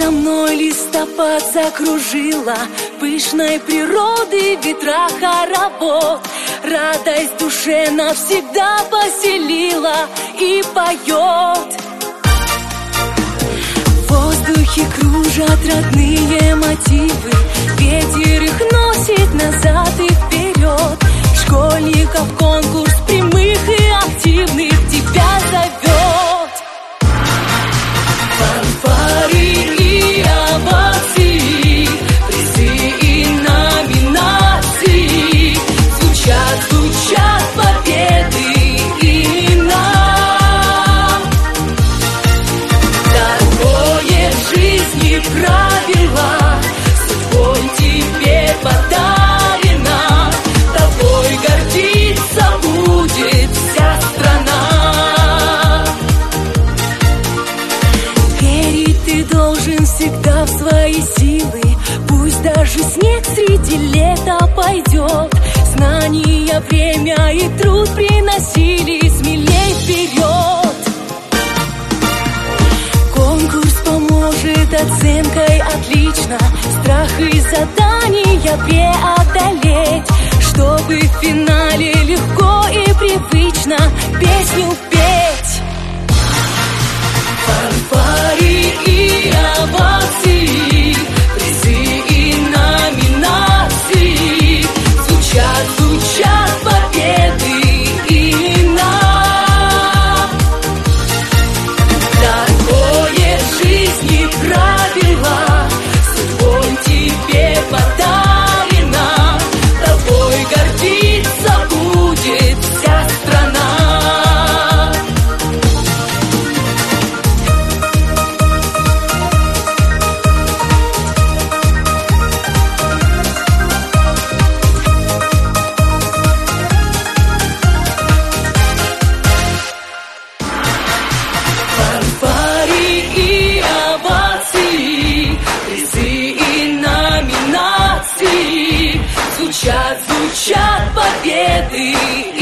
со мной листопад закружила, пышной природы ветра хоровод. Радость в душе навсегда поселила и поет. В воздухе кружат родные мотивы, ветер их носит назад и вперед. Школьников конкурс прямых и активных тебя зовет. Фанфары и овации, призы и номинации, звучат, звучат победы и нам. Такое в жизни правило, судьбой тебе подарено, тобой гордиться будет вся страна. Верить ты должен всегда в свои силы, пусть даже снег среди лета пойдет. Знания, время и труд приносили, смелей вперед. Конкурс поможет оценкой отлично, страх и задания преодолеть, чтобы в финале легко и привычно песню петь. Фанфары и овации, призы и номинации, звучат, звучат победы и нам. Такое в жизни правило, судьбой тебе подарено, тобой гордиться будет вся страна. Фанфары и овации, призы и номинации, звучат, звучат победы